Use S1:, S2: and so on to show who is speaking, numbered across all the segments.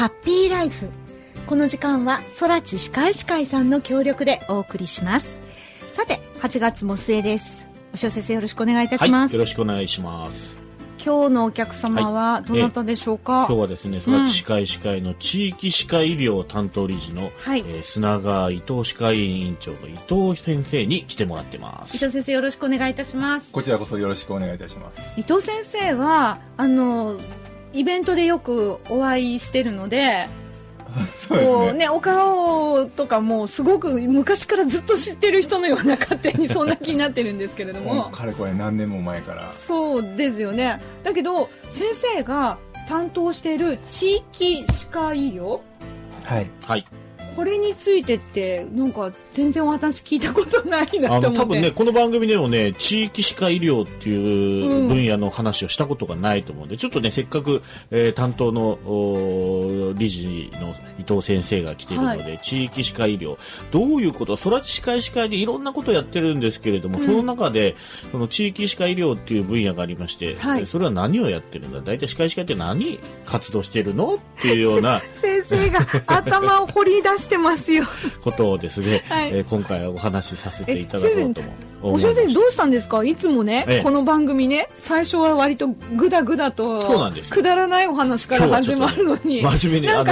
S1: ハッピーライフ。この時間は空知歯科医師会さんの協力でお送りします。さて、8月も末です。押尾先生、よろしくお願いいたします。
S2: よろしくお願いします。
S1: 今日のお客様はどなたでしょうか。
S2: 今日はですね、空知歯科医師会の地域歯科医療担当理事の、砂川伊藤歯科医院長の伊藤先生に来てもらってます。
S1: 伊藤先生、よろしくお願いいたします。
S3: こちらこそよろしくお願いいたします。
S1: 伊藤先生はイベントでよくお会いしてるので
S3: そうですね、
S1: お顔とかもすごく昔からずっと知ってる人のような、勝手にそんな気になってるんですけれども
S3: かれこれ何年も前から。
S1: そうですよね。だけど先生が担当している地域歯科医療、これについてってなんか全然お話聞いたことないなと思って。
S2: 多分ね、この番組でもね、地域歯科医療っていう分野の話をしたことがないと思うんで、ちょっとね、せっかく、担当の理事の伊藤先生が来ているので、地域歯科医療どういうこと、空知歯科医師会でいろんなことをやってるんですけれども、その中でその地域歯科医療っていう分野がありまして、それは何をやってるんだ、大体歯科医師会って何活動してるのっていうような
S1: 先生が頭を掘り出してますよ
S2: ことをですね、今回お話しさせていただこうと思います。
S1: 先生、どうしたんですか。いつもね、この番組ね、最初は割とグダグダとくだらないお話から始まるのに、
S2: 真面目に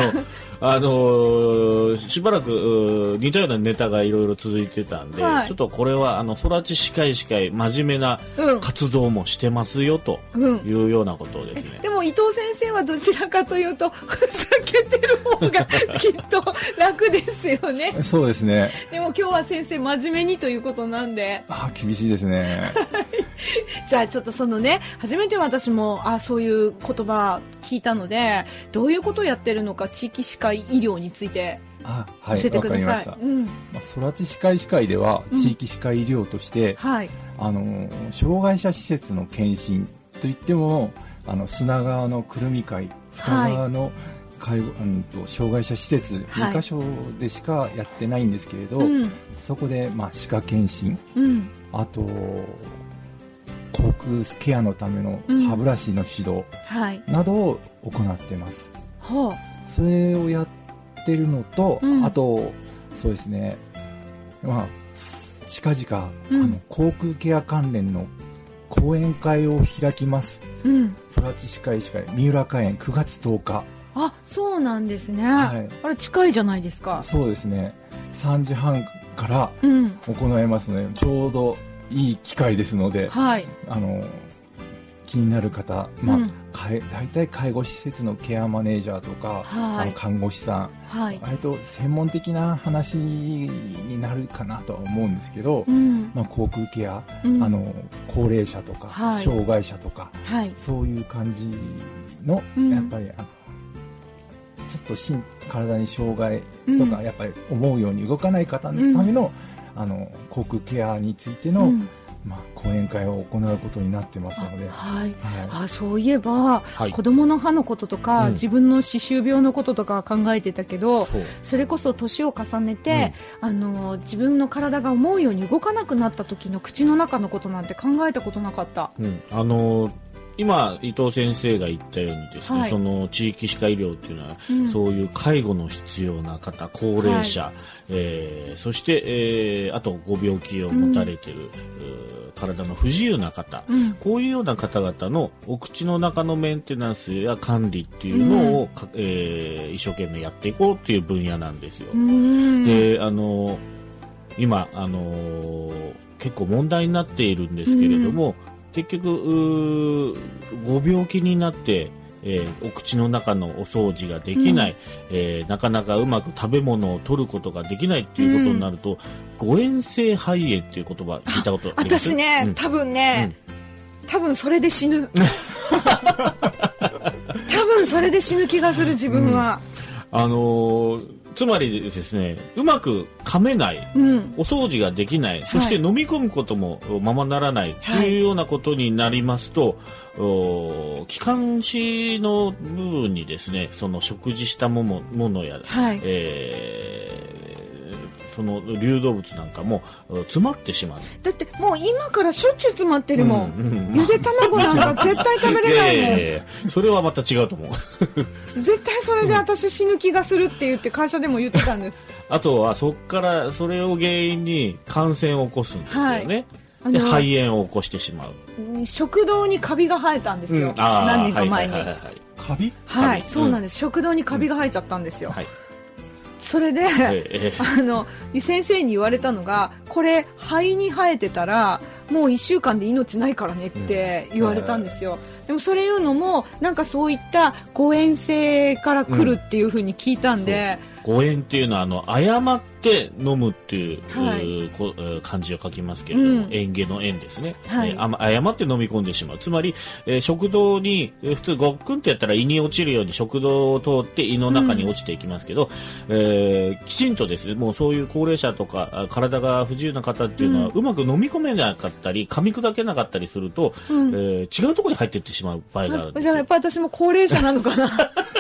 S2: しばらく似たようなネタがいろいろ続いてたんで、ちょっとこれは空知歯科医師会真面目な活動もしてますよというようなことをですね、
S1: でも伊藤先生はどちらかというとふざけてる方がきっと楽ですよね
S3: そうですね。
S1: でも今日は先生真面目にということなんで、
S3: 厳しいですね
S1: じゃあちょっとそのね、初めて私もそういう言葉聞いたので、どういうことをやってるのか、地域歯科医療について教えてください。
S3: 空知歯科医師会では地域歯科医療として、障害者施設の検診といっても砂川のくるみ会、深川の障害者施設2カ所でしかやってないんですけれど、そこで歯科検診、あと口腔ケアのための歯ブラシの指導などを行っています。それをやってるのと、あとそうですね、近々、口腔ケア関連の講演会を開きます。空知歯科医師会三浦花園9月10日。
S1: そうなんですね。あれ近いじゃないですか。
S3: そうですね、3時半から行いますので、ちょうどいい機会ですので、気になる方、大体介護施設のケアマネージャーとか、看護師さん、割と専門的な話になるかなとは思うんですけど、口腔ケア、高齢者とか、障害者とか、そういう感じの、やっぱりちょっと体に障害とか、やっぱり思うように動かない方のための、口腔ケアについての、講演会を行うことになってますので、
S1: そういえば、子供の歯のこととか、自分の歯周病のこととか考えてたけど、それこそ年を重ねて、自分の体が思うように動かなくなった時の口の中のことなんて考えたことなかった。
S2: 今伊藤先生が言ったようにですね、その地域歯科医療っていうのは、そういう介護の必要な方、高齢者、そして、あとご病気を持たれている、体の不自由な方、こういうような方々のお口の中のメンテナンスや管理っていうのを、一生懸命やっていこうっていう分野なんですよ。で、今結構問題になっているんですけれども、結局ご病気になって、お口の中のお掃除ができない、なかなかうまく食べ物を取ることができないっていうことになると、誤嚥性肺炎っていう言葉聞いたことあります？
S1: 私ね、多分それで死ぬ多分それで死ぬ気がする、自分は。
S2: つまりですね、うまく噛めない、お掃除ができない、そして飲み込むこともままならないというようなことになりますと、気管支の部分にですね、その食事したものや、 その流動物なんかも詰まってしまう。
S1: だってもう今からしょっちゅう詰まってるもん、ゆで卵なんか絶対食べれないもん。
S2: それはまた違うと思
S1: う絶対それで私死ぬ気がするって言って会社でも言ってたんです
S2: あとはそっからそれを原因に感染を起こすんですよね、で肺炎を起こしてしまう。
S1: 食道にカビが生えたんですよ、何年か前に。
S3: カビ？
S1: はい、そうなんです、食道にカビが生えちゃったんですよ、それで、先生に言われたのが、これ肺に生えてたらもう1週間で命ないからねって言われたんですよ、でもそれ言うのもなんかそういった誤嚥性から来るっていう風に聞いたんで、
S2: 誤嚥っていうのは誤って飲むっていう、漢字を書きますけれども、嚥下の嚥ですね、誤って飲み込んでしまう。つまり、食道に普通ごっくんってやったら胃に落ちるように食道を通って胃の中に落ちていきますけど、きちんとですね、もうそういう高齢者とか体が不自由な方っていうのは、うまく飲み込めなかったり噛み砕けなかったりすると、違うところに入っていってしまう場合があるんですよ。
S1: じゃあやっぱり私も高齢者なのかな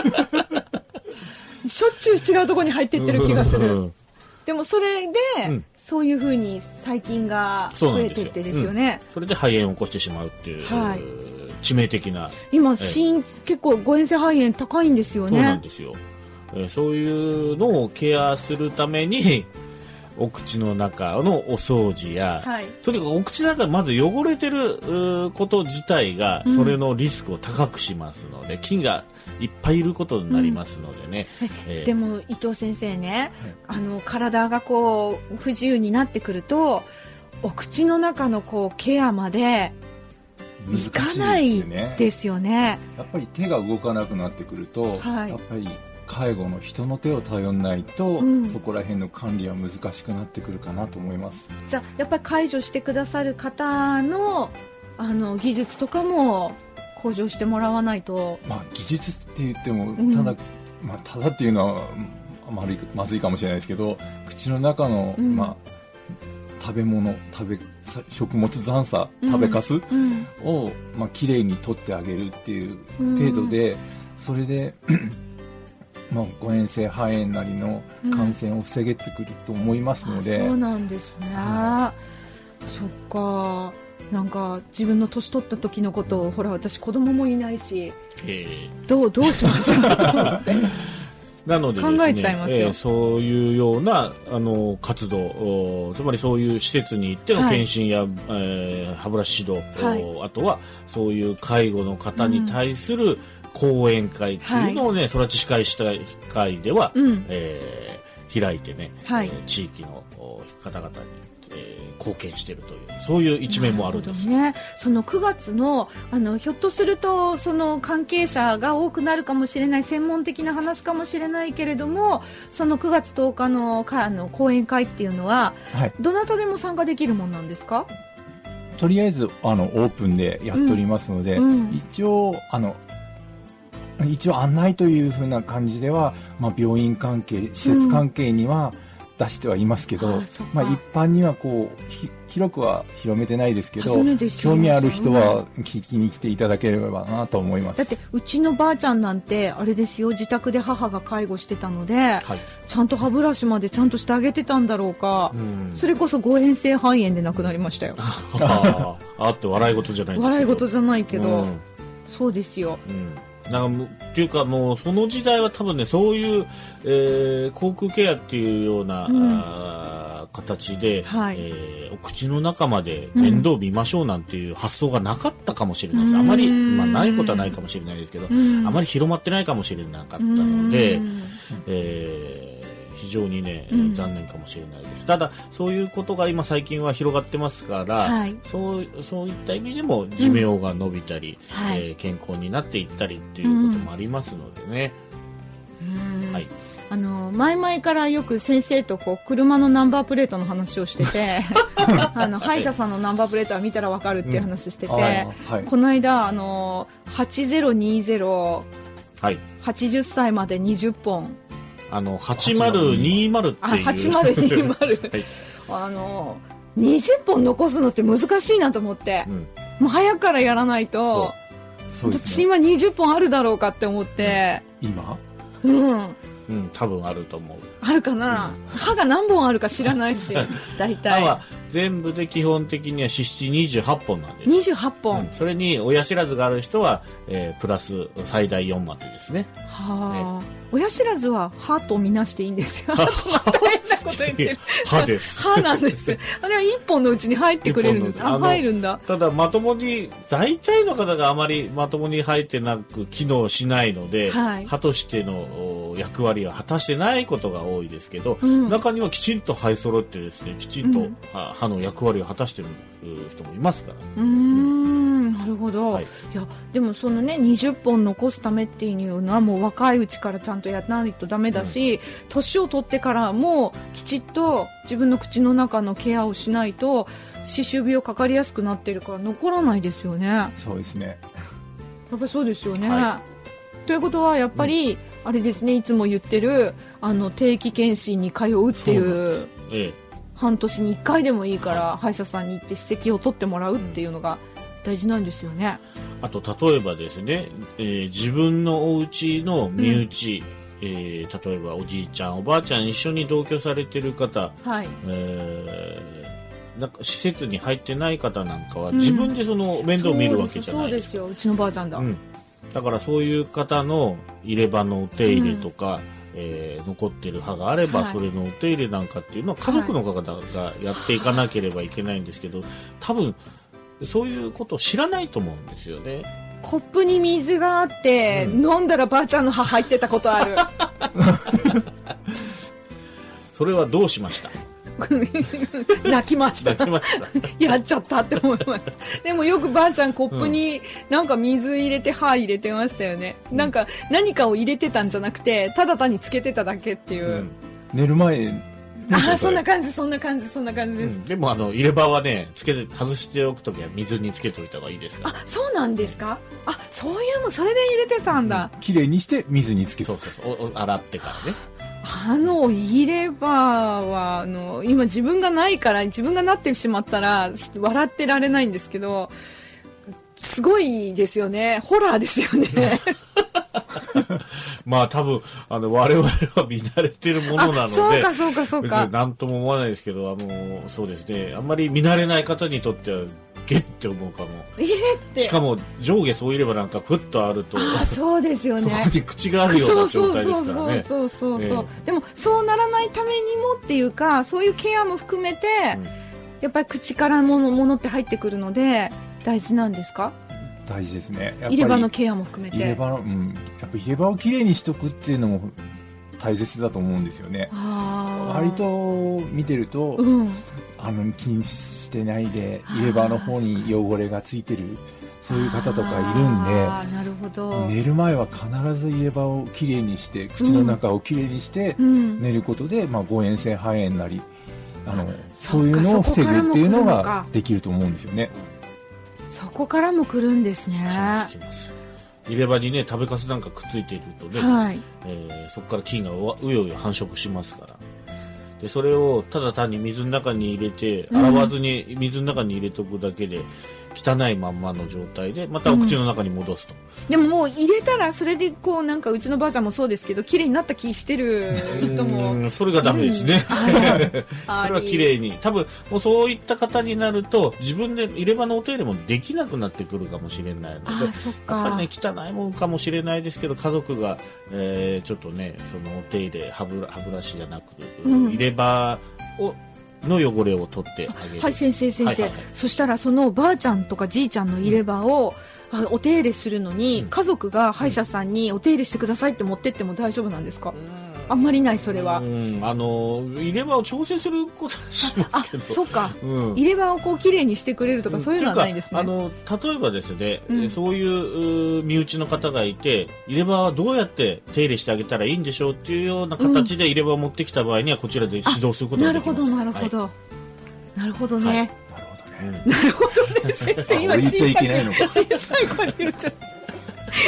S1: しょっちゅう違うところに入っていってる気がするでもそれで、そういう風に細菌が増えていってですよね、
S2: それで肺炎を起こしてしまうっていう、致命的な
S1: 今、結構誤嚥性肺炎高いんですよね。
S2: そうなんですよ、そういうのをケアするためにお口の中のお掃除や、とにかくお口の中がまず汚れてること自体がそれのリスクを高くしますので、菌がいっぱいいることになりますのでね、
S1: でも伊藤先生ね、体がこう不自由になってくるとお口の中のこうケアまでいかないですよね。
S3: やっぱり手が動かなくなってくると、やっぱり介護の人の手を頼らないと、そこら辺の管理は難しくなってくるかなと思います。
S1: じゃあやっぱり介助してくださる方の技術とかも向上してもらわないと、
S3: 技術って言ってもただっていうのはまずいかもしれないですけど、口の中の、食べ物食物残渣、食べかすを、きれいに取ってあげるっていう程度で、それで誤嚥性肺炎なりの感染を防げてくると思いますので、
S1: そうなんですね、そっか。なんか自分の年取った時のことを、ほら私子供もいないし、どうしましょうと思って
S2: なのでですね、
S1: 考えちゃいますよ。
S2: そういうような活動、つまりそういう施設に行っての検診や、歯ブラシ指導、あとはそういう介護の方に対する講演会っていうのをね、育ち歯科医師会では、開いてね、地域の方々に貢献しているという、そういう一面もあるんです
S1: ね。その9月のひょっとするとその関係者が多くなるかもしれない専門的な話かもしれないけれども、その9月10日の講演会っていうのは、どなたでも参加できるものなんですか？
S3: とりあえずオープンでやっておりますので、一応案内というふうな感じでは、病院関係施設関係には出してはいますけど、一般にはこう広くは広めてないですけど、興味ある人は聞きに来ていただければなと思います。
S1: だってうちのばあちゃんなんてあれですよ、自宅で母が介護してたので、ちゃんと歯ブラシまでちゃんとしてあげてたんだろうか、それこそ誤嚥性肺炎で亡くなりましたよ
S2: あって笑い事じゃないですけど、
S1: 笑い事じゃないけど、そうですよ、
S2: っていうか、もうその時代は多分ね、そういう、口腔ケアっていうような、形で、お口の中まで面倒見ましょうなんていう発想がなかったかもしれないです。あまり、ないことはないかもしれないですけど、あまり広まってないかもしれなかったので、非常にね、残念かもしれないです。ただそういうことが今最近は広がってますから、そういった意味でも寿命が伸びたり、健康になっていったりっていうこともありますのでね、
S1: 前々からよく先生と車のナンバープレートの話をしてて歯医者さんのナンバープレートは見たら分かるっていう話してて、この間8020、80歳まで20本
S2: 8020っていう
S1: 8020 20本残すのって難しいなと思って、もう早くからやらないと、私今20本あるだろうかって思って、
S3: 今
S2: 多分あると思う。
S1: あるかな、歯が何本あるか知らないし大体
S2: 歯は全部で基本的には28本なんです。
S1: 28本、
S2: それに親知らずがある人は、プラス最大4までですね。
S1: はあ、親知らずは歯とみなしていいんですよ。また変なこと言ってる。
S2: 歯です。
S1: 歯なんです。あれは1本のうちに入ってくれるんです。入るんだ。
S2: ただまともに、大体の方があまりまともに入ってなく機能しないので、歯としての役割は果たしてないことが多いですけど、中にはきちんと生え揃ってですね、きちんと歯の役割を果たしている人もいますから。
S1: なるほど、いやでもそのね20本残すためっていうのはもう若いうちからちゃんとやらないとダメだし、年を取ってからもきちっと自分の口の中のケアをしないと歯周病かかりやすくなってるから残らないですよね。
S3: そうですね、
S1: やっぱりそうですよね、ということはやっぱり、あれですね、いつも言ってる定期検診に通うっていう、半年に1回でもいいから歯医者さんに行って歯石を取ってもらうっていうのが大事なんですよね。
S2: あと例えばですね、自分のお家の身内、例えばおじいちゃんおばあちゃん一緒に同居されてる方、なんか施設に入ってない方なんかは自分でその面倒を見るわけじゃないですか。
S1: そうですよ、うちのばあちゃんだ、
S2: だからそういう方の入れ歯のお手入れとか、残ってる歯があれば、それのお手入れなんかっていうのは家族の方がやっていかなければいけないんですけど、多分そういうことを知らないと思うんですよね。
S1: コップに水があって、飲んだらばあちゃんの歯入ってたことある。
S2: それはどうしました？
S1: 泣きました。やっちゃったって思います。でもよくばあちゃんコップになんか水入れて歯入れてましたよね。なんか何かを入れてたんじゃなくてただ単につけてただけっていう、
S3: 寝る前
S1: そんな感じです、
S2: でも入れ歯はね外しておくときは水につけておいた方がいいですから。
S1: そうなんですか。そういうのそれで入れてたんだ。
S3: きれいにして水につけて
S2: 洗ってからね。
S1: 入れ歯は今自分がないから自分がなってしまったら笑ってられないんですけど、すごいですよね。ホラーですよね。
S2: まあ多分我々は見慣れてるものなので、
S1: そうか
S2: 別に何とも思わないですけど、そうですね、あんまり見慣れない方にとってはゲッって思うかも。
S1: って
S2: しかも上下そういればなんかふっとあると、
S1: そうですよね、
S2: そこに口があるような状態ですからね。
S1: でもそうならないためにもっていうか、そういうケアも含めて、やっぱり口からものって入ってくるので大事なんですか？
S3: 大事ですね。
S1: 入れ歯のケアも含めて
S3: やっぱ入れ歯をきれいにしとくっていうのも大切だと思うんですよね。割と見てると、気にしてないで入れ歯の方に汚れがついてるそういう方とかいるんで、
S1: なるほど。
S3: 寝る前は必ず入れ歯をきれいにして口の中をきれいにして寝ることで、誤嚥性肺炎なりそういうのを防ぐっていうのができると思うんですよね。
S1: そこからも来るんですね。
S2: 入れ歯にね食べかすなんかくっついているとね、そこから菌がうようよ繁殖しますから、でそれをただ単に水の中に入れて洗わずに水の中に入れとくだけで、汚いまんまの状態でまたお口の中に戻すと、
S1: でももう入れたらそれでなんかうちのばあちゃんもそうですけど綺麗になった気してる人も
S2: それがダメですね。それは綺麗に多分もうそういった方になると自分で入れ歯のお手入れもできなくなってくるかもしれないので、やっぱりね汚いもんかもしれないですけど、家族が、ちょっとねそのお手入れ歯ブラシじゃなく、入れ歯の汚れを取ってあげる。
S1: 先生、そしたらそのばあちゃんとかじいちゃんの入れ歯を、お手入れするのに、家族が歯医者さんにお手入れしてくださいって持ってっても大丈夫なんですか？あんまりない、それは。
S2: 入れ歯を調整することはしますけど、
S1: そうか、入れ歯をきれいにしてくれるとか、そういうのはないですね。
S2: 例えばですね、そういう身内の方がいて、入れ歯はどうやって手入れしてあげたらいいんでしょうっていうような形で入れ歯を持ってきた場合には、こちらで指導することができます。
S1: なるほどね。なるほどね、先生今小さい声で言っちゃった。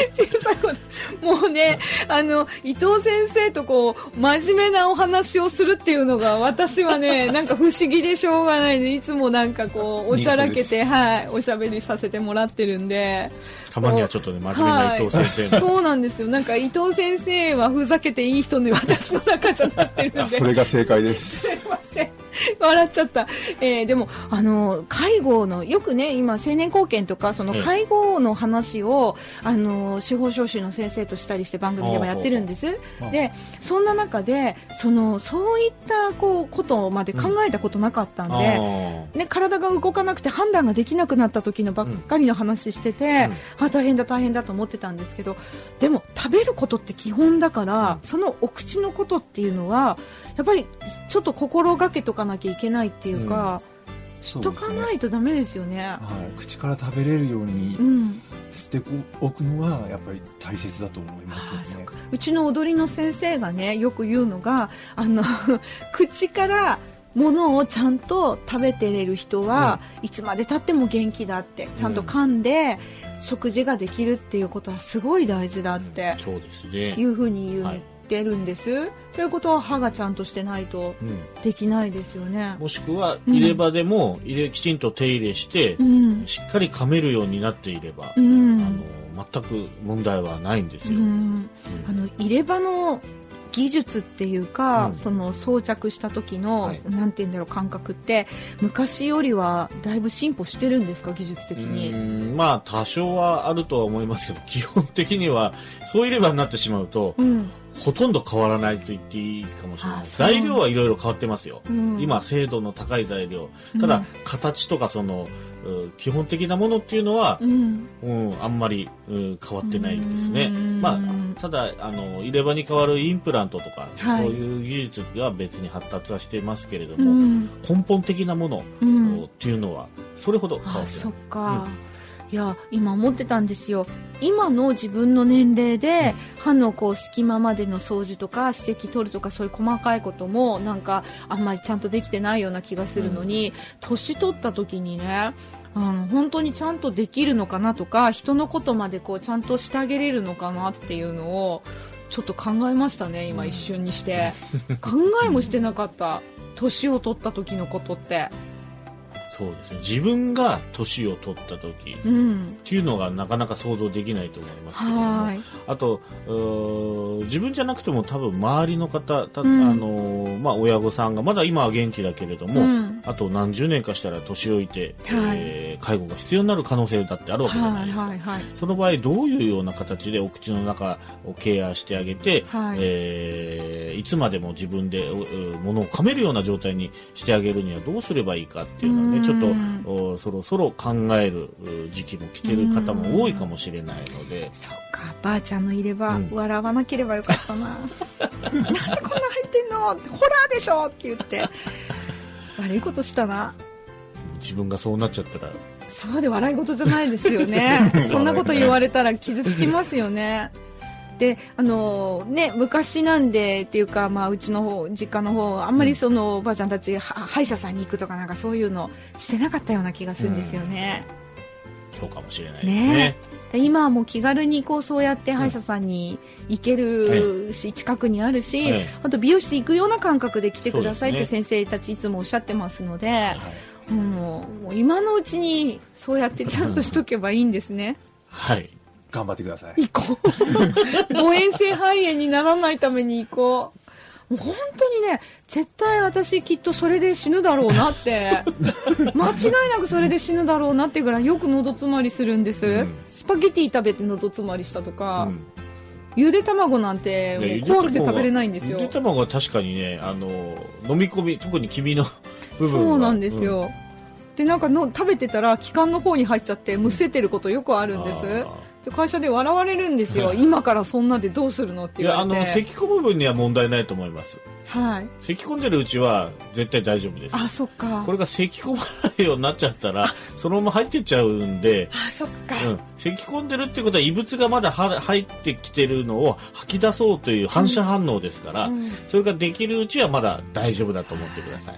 S1: 小さいこともうね、伊藤先生とこう真面目なお話をするっていうのが私はねなんか不思議でしょうがないで、いつもなんかこうおちゃらけて、はい、おしゃべりさせてもらってるんで、
S2: たまにはちょっとね真面目な伊藤先生、
S1: はい、そうなんですよ。なんか伊藤先生はふざけていい人で私の中じゃなってるんで
S3: それが正解です。
S1: すいません、笑っちゃった。でも介護のよくね、今青年貢献とかその介護の話を司法書士の先生としたりして番組でもやってるんです。でそんな中でそういったことまで考えたことなかったんで、ね、体が動かなくて判断ができなくなった時のばっかりの話してて、大変だ大変だと思ってたんですけど、でも食べることって基本だから、そのお口のことっていうのはやっぱりちょっと心がけとかなきゃいけないっていうか、しとかないとダメですよね。
S3: はい、口から食べれるようにしておくのはやっぱり大切だと思いますよね。
S1: うちの踊りの先生がねよく言うのが口からものをちゃんと食べてれる人はいつまで経っても元気だって、ちゃんと噛んで食事ができるっていうことはすごい大事だっていうふうに言ってるんです。ということは歯がちゃんとしてないとできないですよね。
S2: もしくは入れ歯でもきちんと手入れして、しっかり噛めるようになっていれば、全く問題はないんですよ。
S1: 入れ歯の技術っていうか、その装着した時の、なんていうんだろう、感覚って昔よりはだいぶ進歩してるんですか、技術的に。
S2: まあ多少はあるとは思いますけど、基本的にはそう入れ歯になってしまうと、ほとんど変わらないと言っていいかもしれない。材料はいろいろ変わってますよ、今精度の高い材料。ただ、形とかその基本的なものっていうのは、あんまり変わってないですね。まあ、ただ入れ歯に代わるインプラントとか、そういう技術が別に発達はしていますけれども、根本的なものっていうのはそれほど変わってない。
S1: そっか、いや今思ってたんですよ。今の自分の年齢で、歯の隙間までの掃除とか歯石取るとかそういう細かいこともなんかあんまりちゃんとできてないような気がするのに、年取った時にね、本当にちゃんとできるのかなとか、人のことまでちゃんとしてあげれるのかなっていうのをちょっと考えましたね、今一瞬にして考えもしてなかった、年を取った時のことって。
S2: そうですね、自分が年を取った時っていうのがなかなか想像できないと思いますけれども、あと自分じゃなくても多分周りの方、親御さんがまだ今は元気だけれども、あと何十年かしたら年老いて、介護が必要になる可能性だってあるわけじゃないですか。その場合どういうような形でお口の中をケアしてあげて、いつまでも自分で物を噛めるような状態にしてあげるにはどうすればいいかっていうのはね、ちょっとそろそろ考える時期も来てる方も多いかもしれないので。
S1: そうか、ばあちゃんのいれば、笑わなければよかったななんでこんな入ってんの、ホラーでしょって言って悪いことしたな。
S2: 自分がそうなっちゃったら
S1: そうで笑い事じゃないですよねそんなこと言われたら傷つきますよねで昔なんでっていうか、うちの方実家の方あんまりおばあちゃんたち歯医者さんに行くとかなんかそういうのしてなかったような気がするんですよね。
S2: そうかもしれないですね。
S1: で今はもう気軽にそうやって歯医者さんに行けるし、近くにあるし、あと美容室行くような感覚で来てくださいって先生たちいつもおっしゃってますので、もう今のうちにそうやってちゃんとしとけばいいんですね。
S3: はい、頑張ってください。
S1: 行こう誤嚥性肺炎にならないために行こう。もう本当にね、絶対私きっとそれで死ぬだろうなって間違いなくそれで死ぬだろうなってぐらいよく喉詰まりするんです、スパゲティ食べて喉詰まりしたとか、ゆで卵なんて怖くて食べれないんですよ。
S2: ゆで卵は確かにね、飲み込み、特に黄身の部分が
S1: そうなんですよ、でなんか食べてたら気管の方に入っちゃってむせてることよくあるんです。で会社で笑われるんですよ今からそんなでどうするのって言われて。
S2: 咳込む分には問題ないと思います。咳込んでるうちは絶対大丈夫です。
S1: あ、そっか。
S2: これが咳込まないようになっちゃったらそのまま入ってっちゃうんで。
S1: あ、そっか、
S2: 咳込んでるってことは異物がまだ入ってきてるのを吐き出そうという反射反応ですから、それができるうちはまだ大丈夫だと思ってください。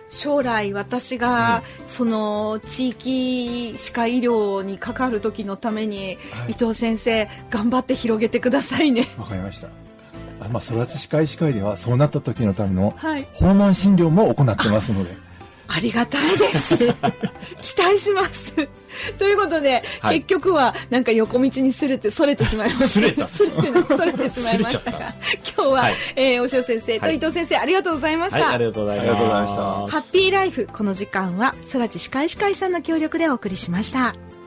S1: 将来私が、その地域歯科医療にかかる時のために、伊藤先生頑張って広げてくださいね。
S3: わかりました。育ち歯科医師会ではそうなった時のための訪問診療も行ってますので、
S1: ありがたいです期待しますということで、結局はなんか横道にそれてしまいましたそれてしまいましたが今日は、大塩先生と伊藤先生、ありがとうございました。
S2: ありがとうございました。
S1: ハッピーライフ、この時間は空知歯科医師会さんの協力でお送りしました。